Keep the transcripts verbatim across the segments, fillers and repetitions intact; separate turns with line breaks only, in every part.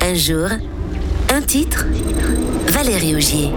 Un jour, un titre, Valérie Augier.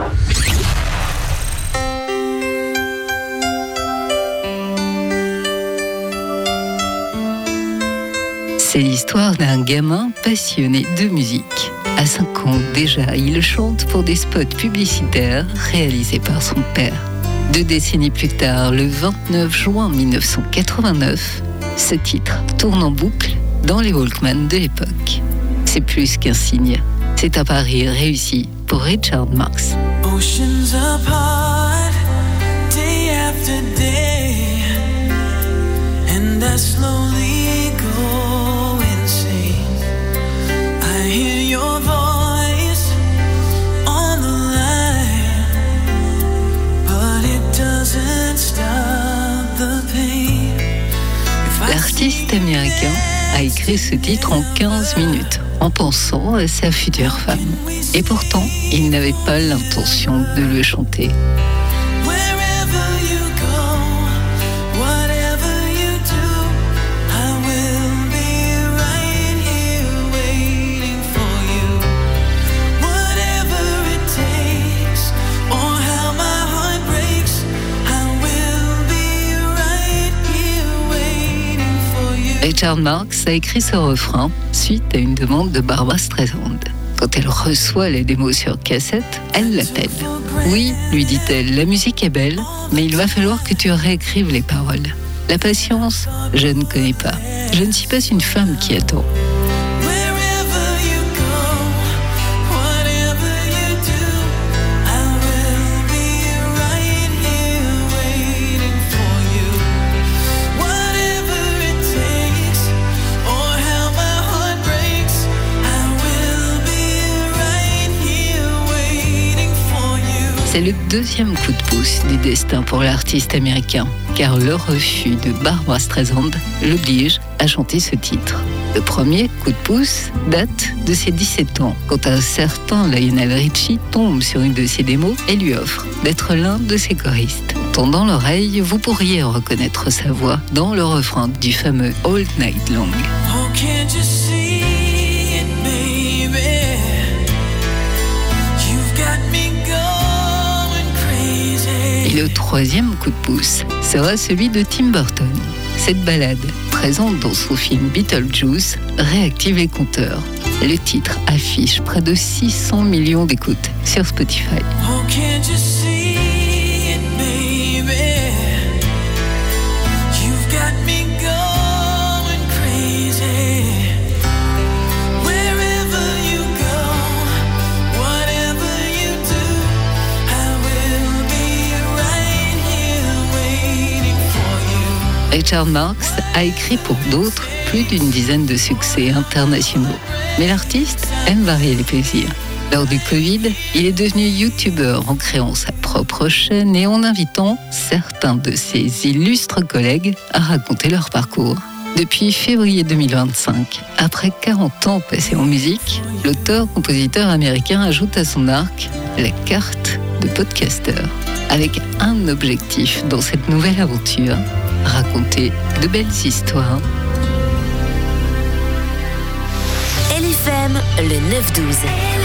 C'est l'histoire d'un gamin passionné de musique. À cinq ans déjà, il chante pour des spots publicitaires réalisés par son père. Deux décennies plus tard, le vingt-neuf juin mille neuf cent quatre-vingt-neuf, ce titre tourne en boucle dans les Walkman de l'époque. C'est plus qu'un signe, c'est un pari réussi pour Richard Marx.
Oceans apart, day after day, and I slowly go insane. I hear your voice on the line, but it doesn't stop the pain.
L'artiste américain a écrit ce titre en quinze minutes, en pensant à sa future femme. Et pourtant, il n'avait pas l'intention de le chanter. Richard Marx a écrit ce refrain suite à une demande de Barbra Streisand. Quand elle reçoit les démos sur cassette, elle l'appelle. « Oui, lui dit-elle, la musique est belle, mais il va falloir que tu réécrives les paroles. La patience, je ne connais pas. Je ne suis pas une femme qui attend. » C'est le deuxième coup de pouce du destin pour l'artiste américain, car le refus de Barbra Streisand l'oblige à chanter ce titre. Le premier coup de pouce date de ses dix-sept ans, quand un certain Lionel Richie tombe sur une de ses démos et lui offre d'être l'un de ses choristes. Tendant l'oreille, vous pourriez reconnaître sa voix dans le refrain du fameux All Night Long.
Oh, can't you see it, baby? You've got me going crazy.
Et le troisième coup de pouce sera celui de Tim Burton. Cette ballade, présente dans son film Beetlejuice, réactive les compteurs. Le titre affiche près de six cents millions d'écoutes sur Spotify.
Oh, can't you see it, baby? You've got me going crazy. Wherever you go, whatever you do, I will be right here waiting for you.
Richard Marx a écrit pour d'autres plus d'une dizaine de succès internationaux. Mais l'artiste aime varier les plaisirs. Lors du Covid, il est devenu youtubeur en créant sa propre chaîne et en invitant certains de ses illustres collègues à raconter leur parcours. Depuis février deux mille vingt-cinq, après quarante ans passés en musique, l'auteur-compositeur américain ajoute à son arc la carte de podcasteur, avec un objectif dans cette nouvelle aventure: raconter de belles histoires.
L F M, le neuf douze.